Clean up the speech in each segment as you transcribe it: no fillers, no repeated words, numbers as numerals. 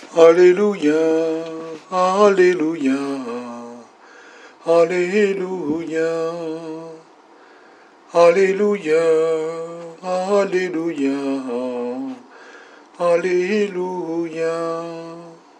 哈利路亞，哈利路亞，哈利路亞，哈利路亞，哈利路亞，哈利路亞。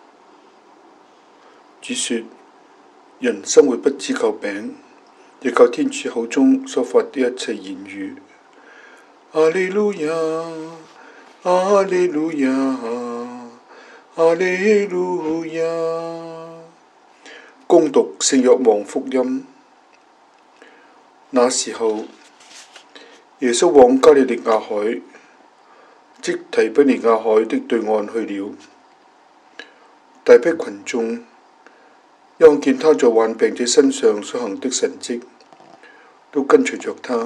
主說：人生活不只靠餅，亦靠天主口中所發的一切言語。哈利路亞，哈利路亞，哈利路亞。恭讀聖若望福音。那時候，耶穌往加利利亞海，即提比哩亞海的對岸去了。大批群眾因見他在患病者身上所行的神蹟，都跟隨着他。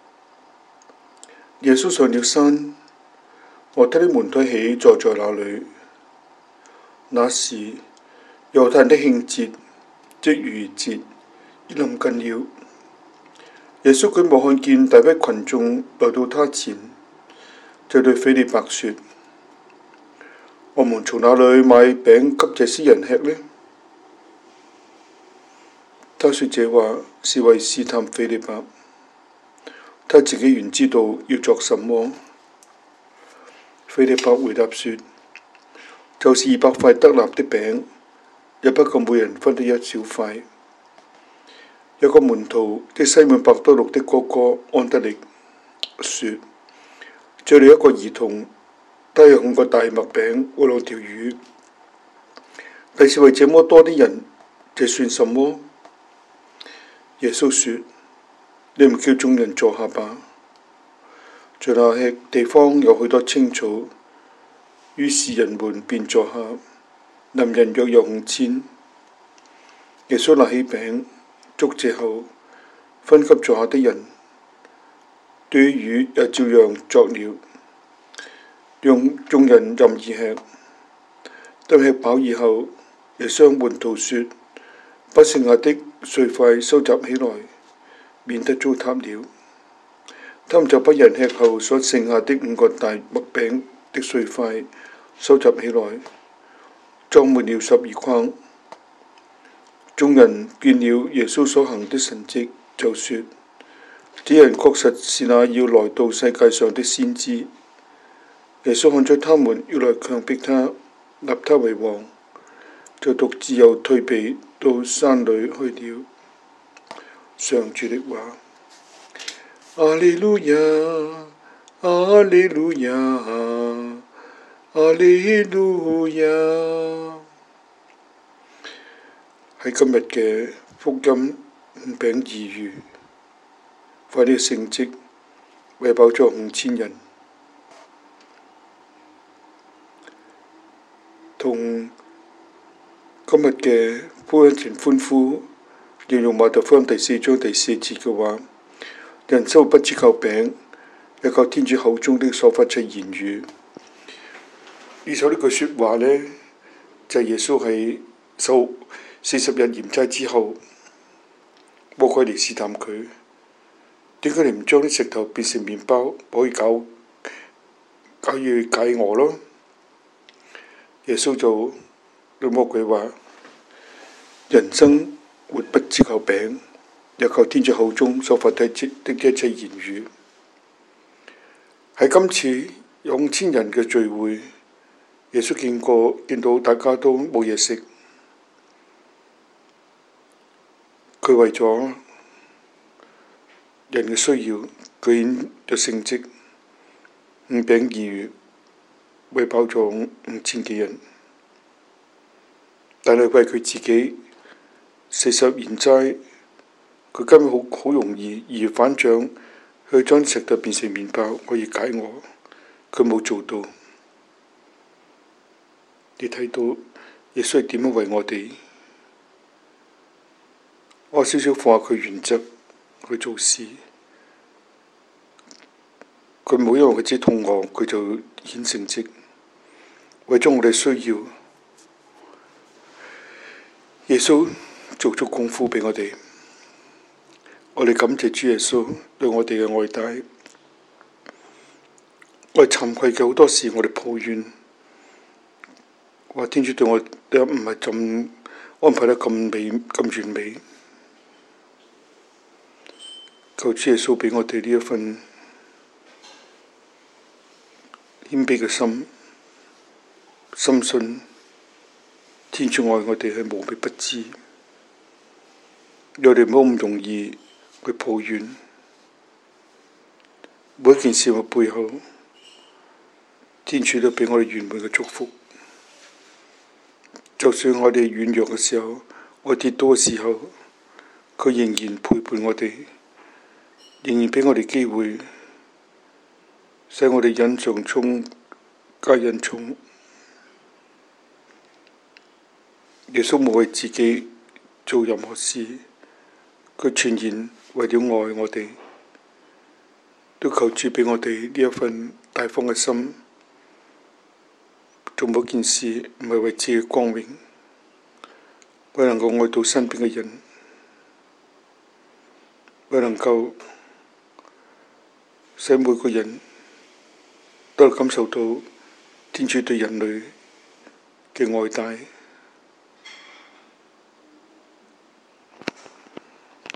耶穌上了山，和他的門徒起坐在那裏。那時，猶太人的慶節，即逾越節，已臨近了。耶穌舉目看見大批群眾來到他前，就對斐理伯說：我們從哪裏買餅給這些人吃呢？他說這話是為試探斐理伯，他自己原知道要作什麼。斐理伯回答說：就是200塊德納的餅，也不夠每人分得一小塊。有個門徒即西滿伯多祿的哥哥安德烈說：這裏一個兒童，他有5個大麥餅和2條魚，但是為這麼多的人，這算什麼？耶穌說：你們叫眾人坐下吧。在那吃地方有許多青草，於是人們便坐下，男人約有5000。耶穌拿起餅，祝謝後，分給坐下的人，對於魚也照樣作了，讓眾人任意吃。等吃飽以後，耶穌向門徒說：把剩下的碎塊收集起來，免得糟蹋了。他們就把人吃後所剩下的5個大麥餅的碎塊收集起來，裝滿了12筐。眾人見了耶穌所行的神蹟，就說：這人確實是那要來到世界上的先知。耶穌看出他們要來強迫他，立他為王，就獨自又退避到山裏去了。上主的話。阿利路亞，阿利路亞，阿利路亞。喺今日嘅福音5餅2魚，發呢個聖蹟，餵飽咗5000人。同今日嘅福音前歡呼，應用馬太福音第4章第4節嘅話：人生活不只靠餅，也靠天主口中的所發出言語。呢首呢句説話呢，就係耶穌喺受40日嚴齋之後，魔鬼嚟試探佢，點解你唔將啲石頭變成麵包，可以搞嘢解餓咯？耶穌就對魔鬼話：人生活不只靠餅，也靠天主口中所發的一切言語。喺今次有5000人嘅聚會，耶穌見到大家都冇嘢食，佢為咗人嘅需要，居然有聖蹟5餅2魚，餵飽咗5000幾人。但係為佢自己40日嚴齋，佢根本好容易易如反掌去將石頭變成麵包，可以解餓。佢冇做到。你睇到耶穌係點樣為我哋？我少少放下佢原則去做事。佢冇因為佢自己肚餓，佢就顯聖蹟，為咗我哋需要。耶穌做足功夫俾我哋，我哋感謝主耶穌對我哋嘅愛戴。我哋慚愧嘅好多時，我哋抱怨， 話天主對我哋唔係咁安排得咁美咁完美。求主耶穌俾我哋呢一份謙卑嘅心，深信天主愛我哋係無微不至，我哋唔好咁容易去抱怨。每一件事嘅背後，天主都俾我哋圓滿嘅祝福。就算我哋軟弱嘅時候，我跌倒嘅時候，佢仍然陪伴我哋，仍然俾我哋機會，使我哋隱藏中加隱重。耶穌冇為自己做任何事，佢全然為了愛我哋，都求主俾我哋呢一份大方嘅心，做某件事唔係為自己光榮，為能夠愛到身邊嘅人，為能夠使每個人都感受到天主對人類嘅愛戴。